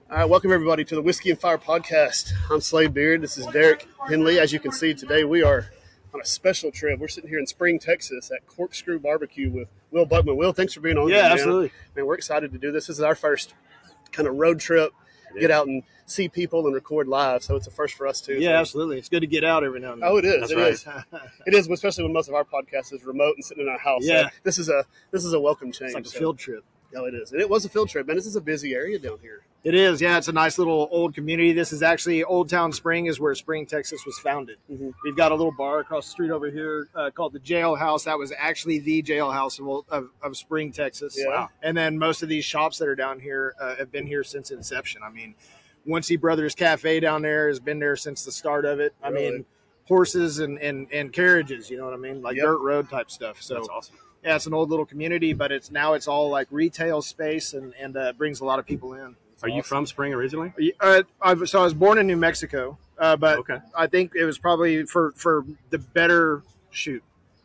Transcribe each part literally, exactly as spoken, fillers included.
All right, welcome everybody to the Whiskey and Fire podcast. I'm Slade Beard. This is Derek Henley. As you can see today, we are on a special trip. We're sitting here in Spring, Texas at Corkscrew Barbecue with Will Buckman. Will, thanks for being on. Yeah, here, man. absolutely. Man, we're excited to do this. This is our first kind of road trip. Get out and see people and record live, so it's a first for us too. Yeah, so. Absolutely. It's good to get out every now and then. Oh, it is. That's it right. is. It is, especially when most of our podcast is remote and sitting in our house. Yeah. So this is a this is a welcome change. It's like a so. field trip. Oh, it is. And it was a field trip, man. This is a busy area down here. It is. Yeah, it's a nice little old community. This is actually Old Town Spring is where Spring, Texas was founded. Mm-hmm. We've got a little bar across the street over here uh, called the Jailhouse. That was actually the jailhouse of, of, of Spring, Texas. Yeah. Wow. And then most of these shops that are down here uh, have been here since inception. I mean, Once Brothers Cafe down there has been there since the start of it. I Really? mean, horses and, and, and carriages, you know what I mean? Like Yep. dirt road type stuff. So That's awesome. yeah, it's an old little community, but it's now it's all like retail space and, and uh, brings a lot of people in. Are you from Spring originally? Uh, I, was- so I was born in New Mexico, uh, but Okay. I think it was probably for, for the better shoot.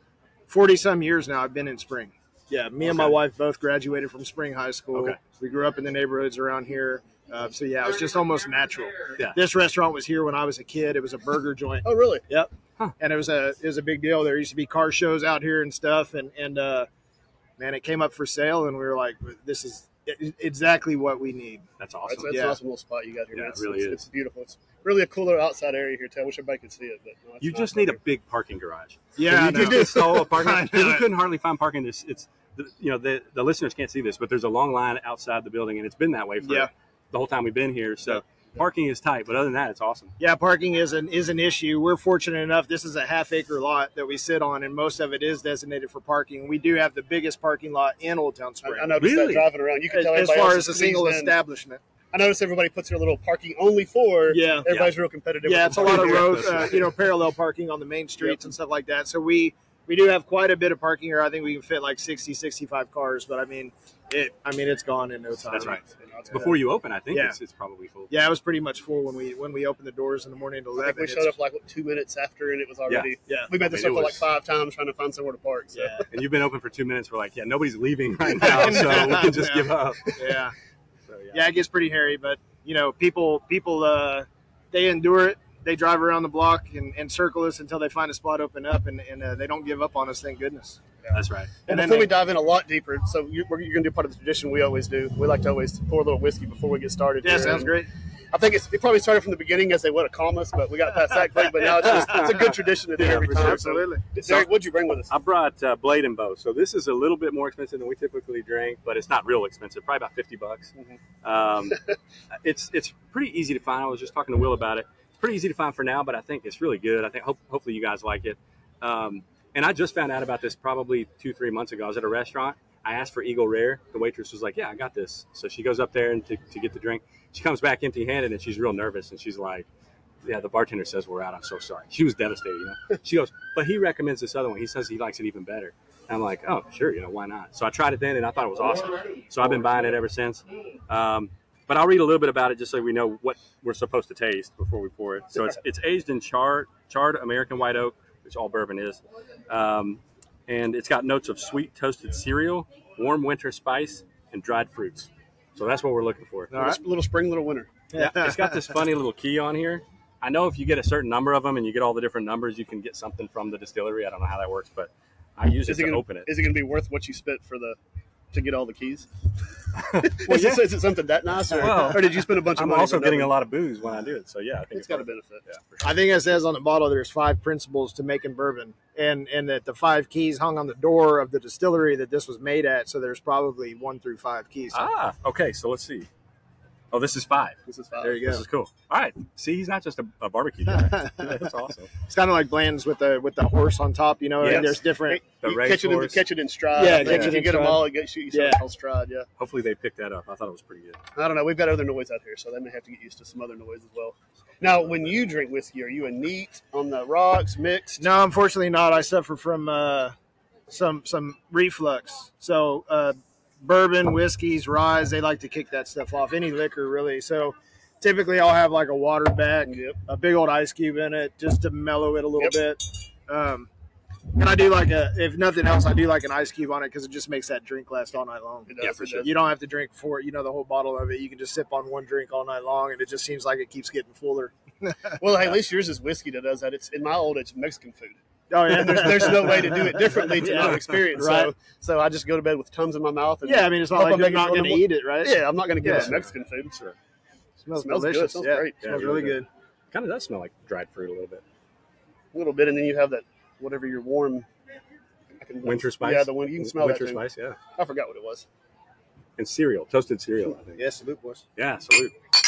forty some years now I've been in Spring. Yeah, me and my Okay. wife both graduated from Spring High School. Okay. We grew up in the neighborhoods around here. Uh, so yeah, it was just almost natural. Yeah. This restaurant was here when I was a kid. It was a burger joint. Oh, really? Yep. Huh. And it was a it was a big deal. There used to be car shows out here and stuff, and and uh, man, it came up for sale, and we were like, this is exactly what we need. That's awesome. That's, that's Yeah. an awesome little spot you got here. Yeah, man. it It's, really it's, is. It's beautiful. It's really a cool little outside area here, too. I wish everybody could see it. But no, it's You nice just out need a here. big parking garage. Yeah, I Can you know. just install a parking I garage? Because know we it. couldn't hardly find parking. This, it's the- you know the the listeners can't see this, but there's a long line outside the building, and it's been that way for Yeah. the whole time we've been here. So parking is tight, but other than that, it's awesome. Yeah, parking is an is an issue. We're fortunate enough. This is a half acre lot that we sit on, and most of it is designated for parking. We do have the biggest parking lot in Old Town Spring, I, I noticed Really? that driving around. You can as, tell as everybody far else as a is single squeezed in. establishment. I noticed everybody puts their little parking only for. Yeah. Everybody's real competitive. Yeah, with it's the a lot of parking. road, That's uh, right. you know, parallel parking on the main streets Yep. and stuff like that. So we we do have quite a bit of parking here. I think we can fit like sixty, sixty-five cars, but I mean, it. I mean, it's gone in no time. That's right. You know, it's Before you open, I think Yeah. it's, it's probably full. Yeah, it was pretty much full when we when we opened the doors in the morning to I eleven. think we It's- showed up like what, two minutes after, and it was already. Yeah. We made I this mean, circle it like was- five times trying to find somewhere to park. So. Yeah, And you've been open for two minutes. We're like, yeah, nobody's leaving right now, so we can just Yeah. give up. yeah. So, yeah. Yeah, it gets pretty hairy, but you know, people people uh, they endure it. They drive around the block and, and circle us until they find a spot open up, and, and uh, they don't give up on us. Thank goodness. That's right. And And then before we they- dive in a lot deeper, so you, we're, you're going to do part of the tradition we always do. We like to always pour a little whiskey before we get started. Yeah, here. sounds And great. I think it's, it probably started from the beginning as they would have calmed us, but we got past that quick. But now it's just it's a good tradition to do Yeah, every for time. sure. Absolutely. So, Derek, what'd you bring with us? I brought uh, Blade and Bow. So this is a little bit more expensive than we typically drink, but it's not real expensive. Probably about fifty bucks. Um, it's it's pretty easy to find. I was just talking to Will about it. It's pretty easy to find for now, but I think it's really good. I think hope, hopefully you guys like it. Um, and I just found out about this probably two three months ago. I was at a restaurant. I asked for Eagle Rare. The waitress was like, "Yeah, I got this." So she goes up there and to, to get the drink. She comes back empty-handed, and she's real nervous. And she's like, "Yeah, the bartender says we're out. I'm so sorry." She was devastated, you know. She goes, "But he recommends this other one. He says he likes it even better." And I'm like, "Oh, sure, you know, why not?" So I tried it then, and I thought it was awesome. So I've been buying it ever sinse. Um, but I'll read a little bit about it just so we know what we're supposed to taste before we pour it. So it's it's aged in charred charred American white oak, which all bourbon is, um, and it's got notes of sweet toasted cereal, warm winter spice, and dried fruits. So that's what we're looking for. All right. Little, little spring, little winter. Yeah, it's got this funny little key on here. I know if you get a certain number of them and you get all the different numbers, you can get something from the distillery. I don't know how that works, but I use it Is it to gonna, open it. Is it going to be worth what you spent for the to get all the keys? Well, is, yeah. it, is it something that nice, or, Well, or did you spend a bunch of I'm money? also for getting a nothing? lot of booze when I do it, so yeah, I think It's got a worth it. benefit. Yeah, for sure. I think it says on the bottle there's five principles to making bourbon, and and that the five keys hung on the door of the distillery that this was made at. So there's probably one through five keys. Ah, okay, so let's see. Oh, this is five. This is fine. There you This go. is cool. All right, see, he's not just a, a barbecue guy. That's awesome. It's kind of like Bland's with the with the horse on top. You know, I mean, Yes. there's different. The You race catch it, in, horse. catch it in stride. Yeah, I think catch if it you in get them stride. all, you get you Yeah. yeah. stride. Yeah. Hopefully they picked that up. I thought it was pretty good. I don't know. We've got other noise out here, so they may have to get used to some other noise as well. Now, when you drink whiskey, are you a neat on the rocks, mixed? No, unfortunately not. I suffer from uh, some some reflux. So uh, bourbon, whiskeys, ryes, they like to kick that stuff off. Any liquor, really. So typically I'll have like a water back, Yep. a big old ice cube in it just to mellow it a little Yep. bit. Um, And I do like a, if nothing else, I do like an ice cube on it because it just makes that drink last all night long. It does, Yeah, for it sure. does. You don't have to drink for you know the whole bottle of it. You can just sip on one drink all night long, and it just seems like it keeps getting fuller. Well, hey, at least yours is whiskey that does that. It's in my old, it's Mexican food. Oh yeah, And there's, there's no way to do it differently to Yeah. not experience. Right. So, so I just go to bed with Tums in my mouth. And yeah. I mean, it's not hope like I'm you're making not fun going to of eat it, right? Yeah, I'm not going to give Yeah. us Mexican food. Sure. It smells, Smells good. delicious. Smells yeah, great. It smells Yeah, really really good. Kind of does smell like dried fruit a little bit. A little bit, and then you have that whatever your warm. I can, Winter spice. Yeah, the one you can smell Winter that thing. spice. Yeah. I forgot what it was. And cereal, toasted cereal. I think. Yeah, salute, boys. Yeah. Salute.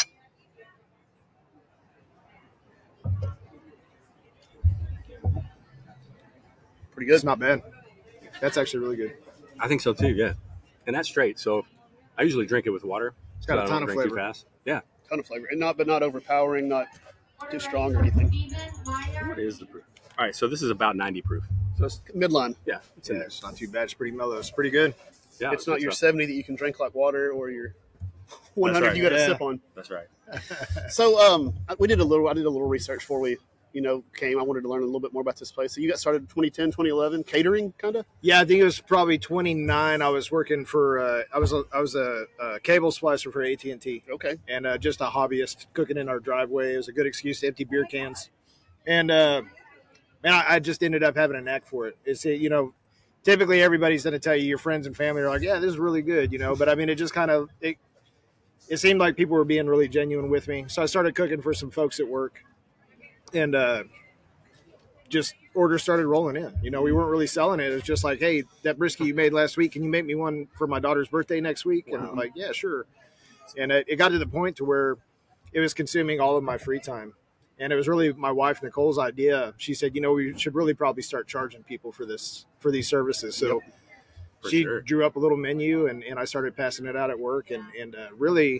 Pretty good. It's not bad. That's actually really good. I think so too. Yeah. And that's straight. So I usually drink it with water. It's got so a I ton don't of drink too flavor. fast. Yeah. Ton of flavor, and not but not overpowering, not too strong or anything. What is the proof? All right. So this is about ninety proof. So it's, Midline. yeah, it's in Yeah, there. it's not too bad. It's pretty mellow. It's pretty good. Yeah. It's not good your stuff. seventy that you can drink like water, or your one hundred right. you got to Yeah. sip on. That's right. So, um, we did a little. I did a little research before we, you know, came. I wanted to learn a little bit more about this place. So you got started in twenty ten, twenty eleven, catering, kind of. Yeah, I think it was probably twenty-nine. I was working for. Uh, I was a, I was a, a cable splicer for A T and T, Okay. and uh, just a hobbyist cooking in our driveway. It was a good excuse to empty beer cans, and uh, man, I, I just ended up having a knack for it. It's you know, typically everybody's going to tell you, your friends and family are like, yeah, this is really good, you know. But I mean, it just kind of it. It seemed like people were being really genuine with me, so I started cooking for some folks at work, and uh, just orders started rolling in. You know, we weren't really selling it. It was just like, hey, that brisket you made last week, can you make me one for my daughter's birthday next week? And I'm like, yeah, sure. And it, it got to the point to where it was consuming all of my free time. And it was really my wife, Nicole's idea. She said, you know, we should really probably start charging people for this, for these services. So For she sure. drew up a little menu, and, and I started passing it out at work. And, and uh, really,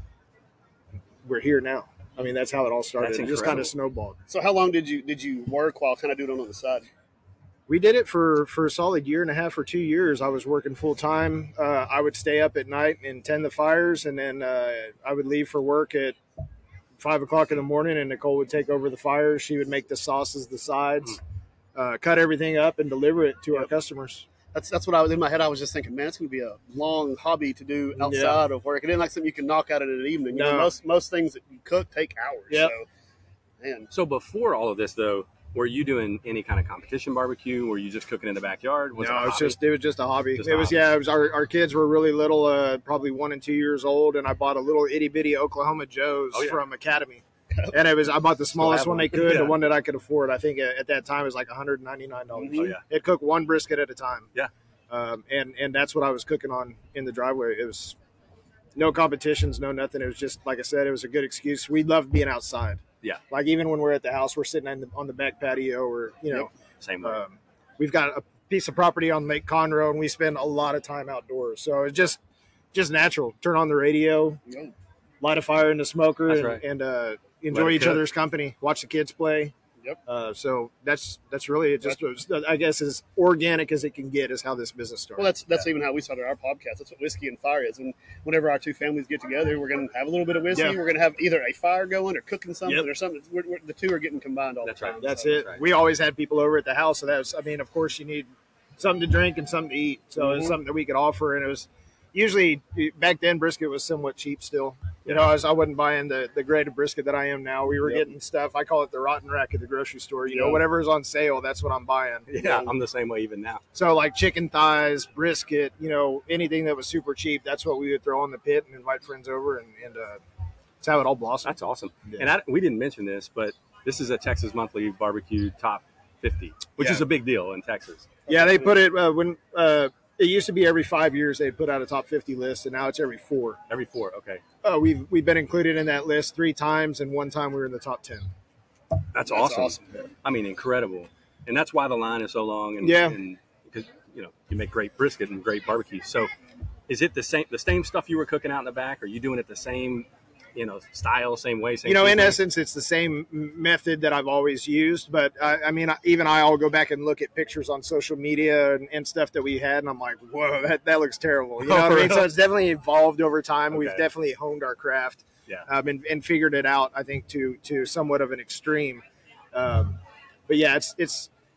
we're here now. I mean, that's how it all started. That's It just kind incredible. of snowballed. So how long did you did you work while kind of doing it on the side? We did it for, for a solid year and a half or two years. I was working full time. Uh, I would stay up at night and tend the fires, and then uh, I would leave for work at five o'clock in the morning, and Nicole would take over the fires. She would make the sauces, the sides, uh, cut everything up, and deliver it to our customers. That's that's what I was in my head. I was just thinking, man, it's going to be a long hobby to do outside of work. It isn't like something you can knock out in an evening. You know, No. most most things that you cook take hours. Yep. So, man, So before all of this, though, were you doing any kind of competition barbecue? Were you just cooking in the backyard? Was no, it a it's hobby? just it was just a hobby. Just it a was hobby. yeah. It was our, our kids were really little, uh, probably one and two years old, and I bought a little itty bitty Oklahoma Joe's Oh, yeah. from Academy, and it was I bought the smallest have one one. they could, Yeah. the one that I could afford. I think at, at that time it was like one hundred ninety-nine dollars. Mhm. Oh, yeah. It cooked one brisket at a time. Yeah. Um, and and that's what I was cooking on in the driveway. It was no competitions, no nothing. It was just like I said, it was a good excuse. We loved being outside. Yeah. Like even when we're at the house, we're sitting on the, on the back patio, or you know, Same way. um, we've got a piece of property on Lake Conroe, and we spend a lot of time outdoors. So it's just just natural. Turn on the radio, yeah. light a fire in the smoker, That's and, right. and uh, enjoy it each cook. other's company. Watch the kids play. Yep. Uh, so that's that's really it. Just I guess as organic as it can get is how this business started. Well, that's that's even how we started our podcast. That's what Whiskey and Fire is. And whenever our two families get together, we're going to have a little bit of whiskey. Yeah. We're going to have either a fire going or cooking something Yep. or something. We're, we're, the two are getting combined all That's the right. time. That's So, it. right. We always had people over at the house, so that's. I mean, of course, you need something to drink and something to eat. So it's Mhm. something that we could offer, and it was usually back then brisket was somewhat cheap still. You know, I, was, I wasn't buying the the grade of brisket that I am now. We were Yep. getting stuff. I call it the rotten rack at the grocery store. You know, Yeah. whatever is on sale, that's what I'm buying. yeah, I'm the same way even now. So like chicken thighs, brisket, you know, anything that was super cheap, that's what we would throw in the pit and invite friends over, and, and uh, that's how it all blossomed. That's awesome. Yeah. And I, we didn't mention this, but this is a Texas Monthly Barbecue Top fifty, which Yeah. is a big deal in Texas. Yeah, they put it uh, when uh, it used to be every five years they put out a top fifty list, and now it's every four. Every four, okay. Oh, we've we've been included in that list three times, and one time we were in the top ten. That's, That's awesome. awesome. I mean, incredible. And that's why the line is so long. And, Yeah. and because you know you make great brisket and great barbecue. So, is it the same the same stuff you were cooking out in the back? Are you doing it the same, you know, style, same way? Same You know, in seasoning? essence, it's the same m- method that I've always used. But I, I mean, I- even I, I'll go back and look at pictures on social media and, and stuff that we had, and I'm like, whoa, that, that looks terrible. You know Oh, what I mean? really? So it's definitely evolved over time. We've Okay. definitely honed our craft. Yeah. Um, and, and figured it out, I think, to to somewhat of an extreme. Um, but yeah, it's it's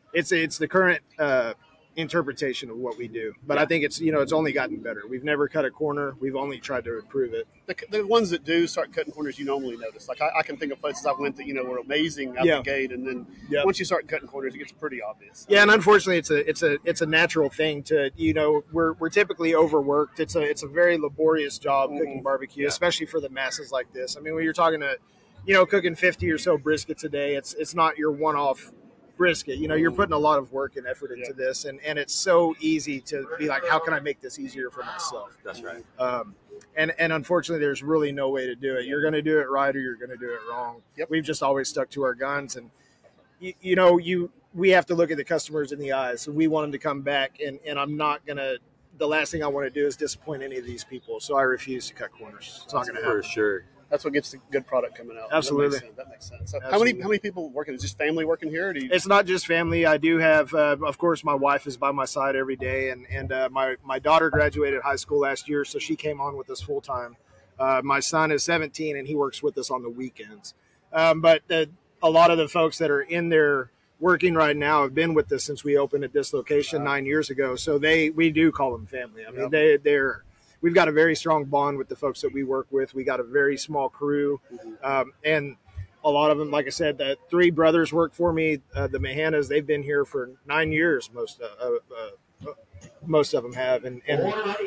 it's it's the current uh, interpretation of what we do. But Yeah. I think it's you know it's only gotten better. We've never cut a corner. We've only tried to improve it. The, the ones that do start cutting corners, you normally notice. Like I, I can think of places I went that you know were amazing out Yeah. the gate, and then Yeah. once you start cutting corners, it gets pretty obvious. Yeah, and unfortunately, it's a it's a it's a natural thing to you know we're we're typically overworked. It's a it's a very laborious job cooking Mhm. barbecue, Yeah. especially for the masses like this. I mean, when you're talking to, you know, cooking fifty or so briskets a day, it's it's not your one off brisket. You know, you're putting a lot of work and effort into Yeah. this, and and it's so easy to be like, how can I make this easier for myself? That's right. Um, and and unfortunately, there's really no way to do it. You're going to do it right or you're going to do it wrong. Yep. We've just always stuck to our guns, and you, you know, you we have to look at the customers in the eyes. So we want them to come back, and and I'm not going to. The last thing I want to do is disappoint any of these people. So I refuse to cut corners. It's not going to For happen. sure. That's what gets the good product coming out. Absolutely. That makes sense. That makes sense. So how Absolutely. many how many people working? Is just family working here? Or do you, It's not just family. I do have, uh, of course, my wife is by my side every day, and and uh, my my daughter graduated high school last year, so she came on with us full time. Uh, my son is seventeen, and he works with us on the weekends. Um, but uh, a lot of the folks that are in there working right now have been with us since we opened at this location Wow. nine years ago. So they we do call them family. I mean, Yep. they they're we've got a very strong bond with the folks that we work with. We got a very small crew, um, and a lot of them, like I said, the three brothers work for me. Uh, the Mahanas, they've been here for nine years. Most uh, uh, uh, most of them have, and, and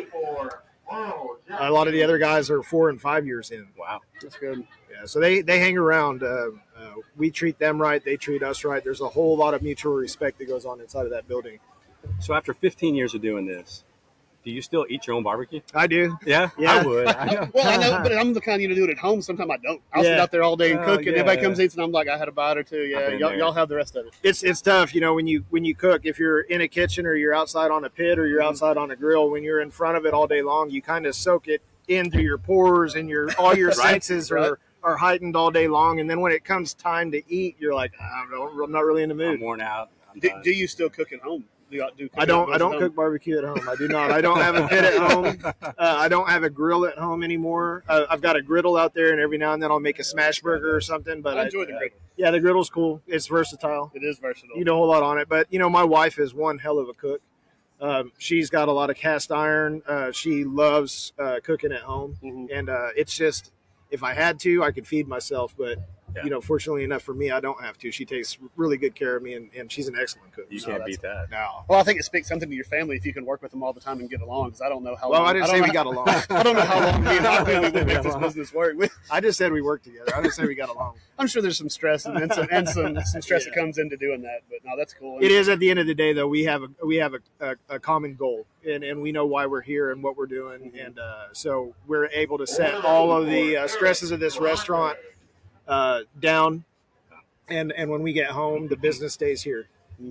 a lot of the other guys are four and five years in. Wow. that's good. Yeah, so they they hang around. Uh, uh, we treat them right; they treat us right. There's a whole lot of mutual respect that goes on inside of that building. So after fifteen years of doing this, do you still eat your own barbecue? I do. Yeah, Yeah. I would. I know. Well, I know, but I'm the kind you know do it at home. Sometimes I don't. I'll sit Yeah. out there all day and Oh, cook, and yeah, everybody yeah. comes in, and I'm like, I had a bite or two. I've Yeah, been y'all, there. y'all have the rest of it. It's it's tough, you know, when you when you cook. If you're in a kitchen or you're outside on a pit or you're outside on a grill, when you're in front of it all day long, you kind of soak it in through your pores, and your all your Right, senses right. are are heightened all day long. And then when it comes time to eat, you're like, I don't, I'm not really in the I'm mood. worn out. I'm Do, done. do you still cook at home? Do you, do I don't I don't cook barbecue at home. I do not. I don't have a pit at home. Uh, I don't have a grill at home anymore. Uh, I've got a griddle out there, and every now and then I'll make a smash burger or something. But I enjoy the uh, griddle. Yeah, the griddle's cool. It's versatile. It is versatile. You do a whole lot on it. But you know, my wife is one hell of a cook. Um, she's got a lot of cast iron. Uh, she loves uh, cooking at home, Mhm. and uh, it's just if I had to, I could feed myself. But Yeah. you know, fortunately enough for me, I don't have to. She takes really good care of me, and, and she's an excellent cook. You So can't that's- beat that. No. Well, I think it speaks something to your family if you can work with them all the time and get along. Because I don't know how. Well, long, I didn't don't say know we how- got along. I don't know how long me and my family will make this business work. We- I just said we worked together. I didn't say we got along. I'm sure there's some stress and, and some and some, some stress that comes into doing that. But no, that's cool. It is at the end of the day, though. We have a we have a, a, a common goal, and, and we know why we're here and what we're doing, and uh, so we're able to set all of the uh, stresses of this restaurant uh, down, and and when we get home, the business stays here.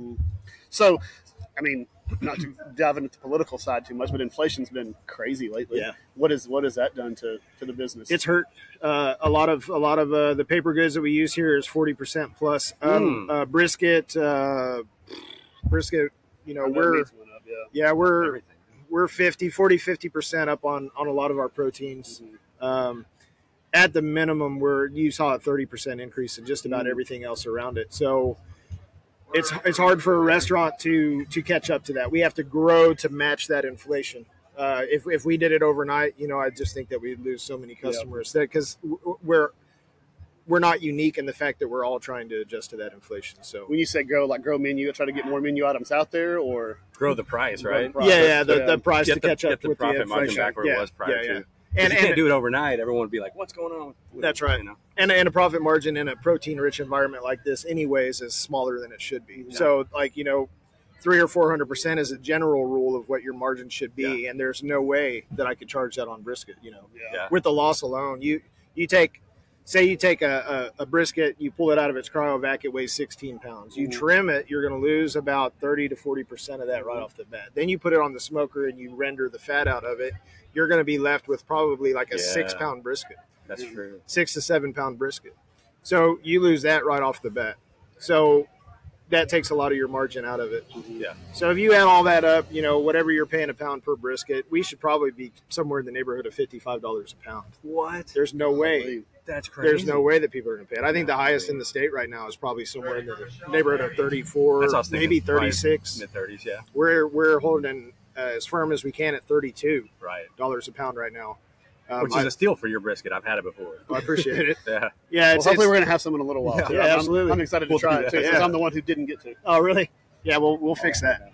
So, I mean, not to dive into the political side too much, but inflation's been crazy lately. Yeah. What is what has that done to, to the business? It's hurt. Uh, a lot of a lot of uh, the paper goods that we use here is forty percent plus. Um, Mm. uh, brisket, uh, brisket. You know, I know we're meats went up, yeah. yeah we're Everything. we're fifty, forty, fifty percent up on, on a lot of our proteins. Um, at the minimum, we're you saw a thirty percent increase in just about Mm. everything else around it. So it's it's hard for a restaurant to to catch up to that. We have to grow to match that inflation. Uh, if if we did it overnight, you know, I just think that we'd lose so many customers that because we're we're not unique in the fact that we're all trying to adjust to that inflation. So When you say grow, like grow menu, try to get more menu items out there, or Grow the price, Grow right? the price. yeah, yeah, the, Yeah. the price Get to the, catch up get the with profit the margin inflation. back where yeah, it was prior yeah, to. yeah. And And, you can't and do it overnight. Everyone would be like, "What's going on?" with That's it?" right. You know? and and a profit margin in a protein-rich environment like this, anyways, is smaller than it should be. Yeah. So, like you know, three or four hundred percent is a general rule of what your margin should be, and there's no way that I could charge that on brisket. You know, yeah. Yeah. with the loss alone, you you take. Say you take a, a, a brisket, you pull it out of its cryovac, it weighs sixteen pounds. You Mhm. trim it, you're going to lose about thirty to forty percent of that right off the bat. Then you put it on the smoker and you render the fat out of it. You're going to be left with probably like a Yeah. six pound brisket, That's true. six to seven pound brisket. So you lose that right off the bat. So that takes a lot of your margin out of it. Yeah. So if you add all that up, you know, whatever you're paying a pound per brisket, we should probably be somewhere in the neighborhood of fifty-five dollars a pound. What? There's no way. That's crazy. There's no way that people are going to pay it. I think the highest in the state right now is probably somewhere in the neighborhood of thirty-four, That's what I was thinking. maybe thirty-six. Mid thirties, yeah. We're we're holding uh, as firm as we can at thirty-two Right. dollars a pound right now. Um, Which is I, a steal for your brisket. I've had it before. I appreciate it. Yeah. Yeah, Well, it's, hopefully it's, we're going to have some in a little while. Yeah, too. yeah, I'm, absolutely. I'm excited to We'll try do it that. too, since Yeah. I'm the one who didn't get to. oh, really? Yeah, we'll we'll fix that.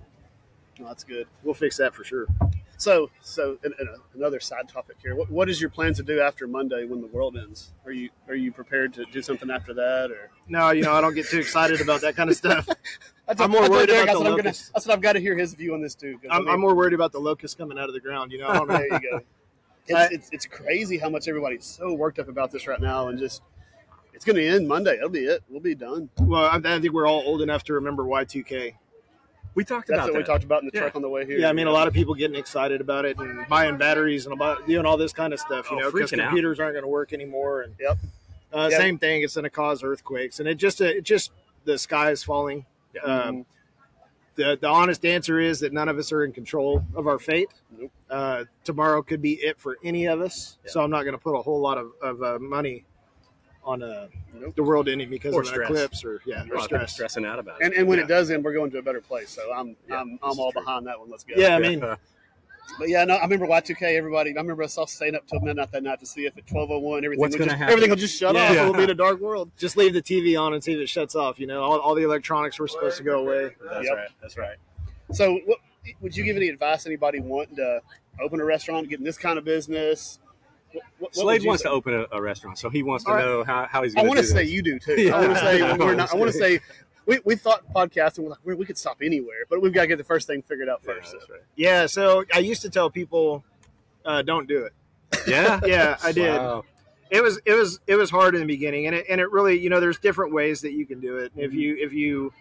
No, that's good. We'll fix that for sure. So, so and, and another side topic here. What, what is your plans to do after Monday when the world ends? Are you are you prepared to do something after that, or? No, you know, I don't get too excited about that kind of stuff. I I'm more I told worried Derek, about I the said I'm gonna, locusts. I said I've got to hear his view on this too. 'cause, I I'm, mean, I'm more worried about the locusts coming out of the ground. You know, I don't know. There you go. It's, I- it's, it's crazy how much everybody's so worked up about this right now, and just it's going to end Monday. That'll be it. We'll be done. Well, I, I think we're all old enough to remember Y two K. We talked That's about what that. we talked about in the Yeah. truck on the way here. Yeah, I mean, a lot of people getting excited about it and buying batteries and about doing all this kind of stuff, you Oh, know, because freaking out. computers aren't going to work anymore. And Yep. uh, Yep. same thing, it's going to cause earthquakes, and it just uh, it just the sky is falling. Yeah. Um, the the honest answer is that none of us are in control of our fate. Nope. Uh, tomorrow could be it for any of us, Yeah. so I'm not going to put a whole lot of, of uh, money on uh, Nope. the world ending because Or of an stress. eclipse or yeah, A or lot of people stress. stressing out about it. And, and when Yeah. it does end, we're going to a better place. So I'm Yeah, I'm this I'm is all true. behind that one. Let's go. Yeah, I mean, Yeah. But yeah, no, I remember Y two K. Everybody, I remember us all staying up till midnight that night to see if at twelve oh one everything What's would gonna just, happen? everything will just shut Yeah. off. It will be in a dark world. just leave the T V on and see if it shuts off. You know, all, all the electronics were supposed to go away. That's Yep. right. That's right. So, what, would you give any advice to anybody wanting to open a restaurant, get in this kind of business? What, what, what would Slade you wants say? to open a, a restaurant, so he wants to All right. know how, how he's I going to want do to say this. you do too. Yeah. I want to say Yeah. we're not. I want to say we, we thought podcasting. We're like we we could stop anywhere, but we've got to get the first thing figured out Yeah, first. that's right. Yeah, so I used to tell people, uh, don't do it. Yeah? Yeah, I did. Wow. It was it was it was hard in the beginning, and it and it really, you know, there's different ways that you can do it. If you if you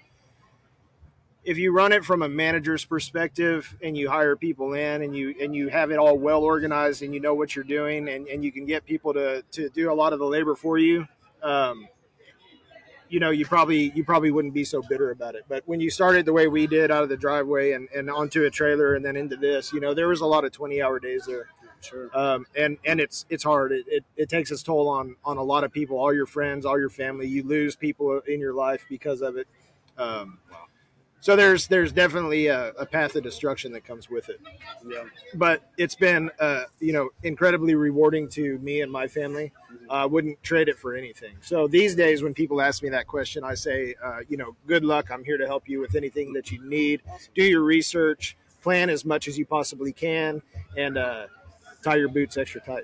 if you run it from a manager's perspective and you hire people in and you and you have it all well organized and you know what you're doing and, and you can get people to, to do a lot of the labor for you, um, you know, you probably you probably wouldn't be so bitter about it. But when you started the way we did out of the driveway and, and onto a trailer and then into this, you know, there was a lot of twenty hour days there. Sure. Um, and, and it's, it's hard. It, it, it takes its toll on, on a lot of people, all your friends, all your family. You lose people in your life because of it. Um, Wow. So there's, there's definitely a, a path of destruction that comes with it, Yeah. but it's been, uh, you know, incredibly rewarding to me and my family. I uh, wouldn't trade it for anything. So these days when people ask me that question, I say, uh, you know, good luck. I'm here to help you with anything that you need. Do your research, plan as much as you possibly can, and, uh, tie your boots extra tight.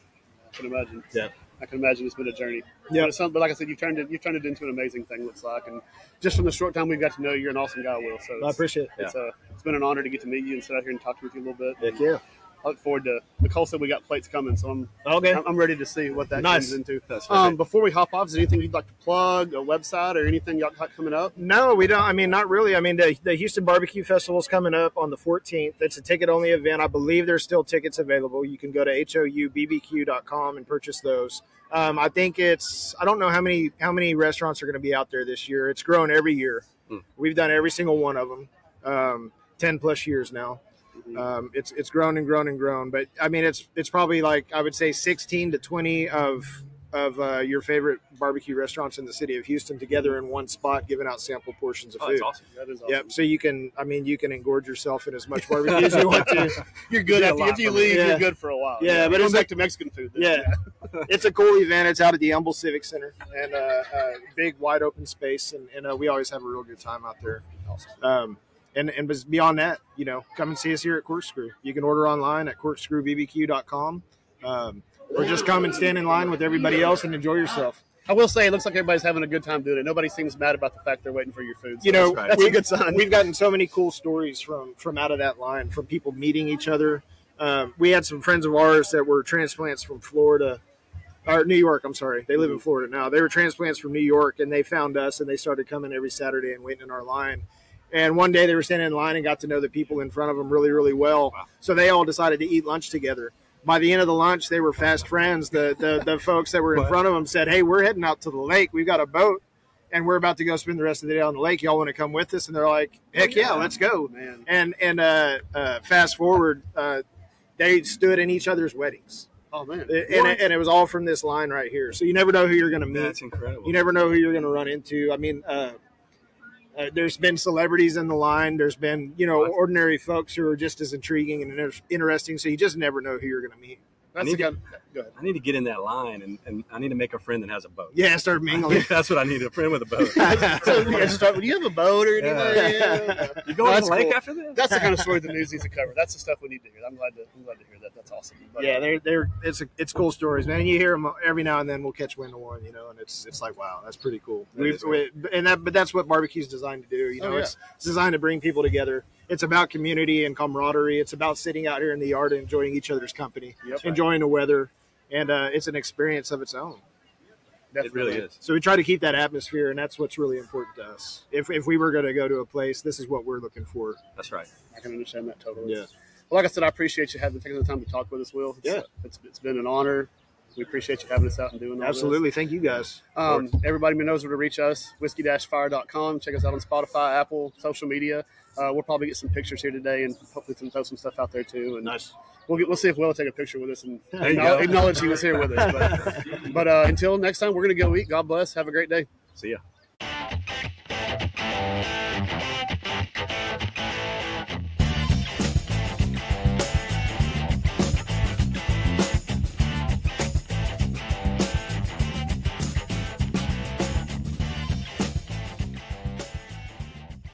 I can imagine. Yeah. I can imagine it's been a journey. Yeah. But, it's some, but like I said, you've turned it you've turned it into an amazing thing. Looks like, and just from the short time we've got to know you, you're an awesome guy, Will. So I it's, appreciate it. it's uh, it's been an honor to get to meet you and sit out here and talk with you a little bit. Heck yeah. I look forward to. Nicole said we got plates coming, so I'm Okay. I'm ready to see what that Nice. comes into. That's Um, right. before we hop off, is there anything you'd like to plug, a website, or anything y'all got coming up? No, we don't. I mean, not really. I mean, the, the Houston Barbecue Festival is coming up on the fourteenth. It's a ticket-only event. I believe there's still tickets available. You can go to H O U B B Q dot com and purchase those. Um, I think it's. I don't know how many how many restaurants are going to be out there this year. It's grown every year. Hmm. We've done every single one of them, um, ten plus years now. Um, it's it's grown and grown and grown. But I mean, it's it's probably like I would say sixteen to twenty of of uh, your favorite barbecue restaurants in the city of Houston together in one spot, giving out sample portions of Oh, food. that's awesome. That is awesome. Yep. So you can, I mean, you can engorge yourself in as much barbecue as you want to. You're good Yeah, a after lot if you from it. leave. Yeah. You're good for a while. Yeah, but Going it's back like- to Mexican food. then. Yeah. It's a cool event. It's out at the Humble Civic Center and uh, uh, big wide open space, and, and uh, we always have a real good time out there. Um, and and bes- beyond that, you know, come and see us here at Corkscrew. You can order online at corkscrew b b q dot com, um, or just come and stand in line with everybody else and enjoy yourself. I will say, it looks like everybody's having a good time doing it. Nobody seems mad about the fact they're waiting for your food. So You know, That's right. that's we- a good sign. We've gotten so many cool stories from from out of that line, from people meeting each other. Um, we had some friends of ours that were transplants from Florida, or New York. I'm sorry, they live in Florida now. They were transplants from New York, and they found us, and they started coming every Saturday and waiting in our line. And one day they were standing in line and got to know the people in front of them really, really well. Wow. So they all decided to eat lunch together. By the end of the lunch, they were fast friends. The the, the folks that were in What? front of them said, "Hey, we're heading out to the lake. We've got a boat." and we're about to go spend the rest of the day on the lake. Y'all want to come with us? And they're like, heck yeah, let's go. Man. And and uh, uh, fast forward, uh, they stood in each other's weddings. Oh, man. And it, and it was all from this line right here. So you never know who you're going to meet. That's incredible. You never know who you're going to run into. I mean, uh, uh, there's been celebrities in the line. There's been, you know, ordinary folks who are just as intriguing and inter- interesting. So you just never know who you're going to meet. That's I need, the guy. to, Go ahead. I need to get in that line, and, and I need to make a friend that has a boat. Yeah, start mingling. That's what I need, a friend with a boat. So, yeah, just start, do you have a boat or anything? Yeah. You going to That's the lake cool. after this? That's the kind of story the news needs to cover. That's the stuff we need to hear. I'm glad to, I'm glad to hear that. That's awesome. But, Yeah, uh, they're they're it's a, it's cool stories, man. You hear them every now and then. We'll catch wind of one, you know, and it's it's like, wow, that's pretty cool. That We've, is cool. we, and that, but that's what barbecue's designed to do. You know, Oh, yeah. it's, it's designed to bring people together. It's about community and camaraderie. It's about sitting out here in the yard and enjoying each other's company, Yep. enjoying the weather, and uh, it's an experience of its own. It really is. So we try to keep that atmosphere, and that's what's really important to us. If if we were going to go to a place, this is what we're looking for. That's right. I can understand that totally. Yeah. Well, like I said, I appreciate you having taking the time to talk with us, Will. It's, Yeah. uh, it's, it's been an honor. We appreciate you having us out and doing all Absolutely, thank you guys. this. Um, everybody knows where to reach us, whiskey dash fire dot com. Check us out on Spotify, Apple, social media. Uh, we'll probably get some pictures here today and hopefully some, throw some stuff out there too. And Nice. We'll, get, we'll see if Will will take a picture with us and There you acknowledge, go. acknowledge he was here with us. But, but uh, until next time, we're going to go eat. God bless. Have a great day. See ya.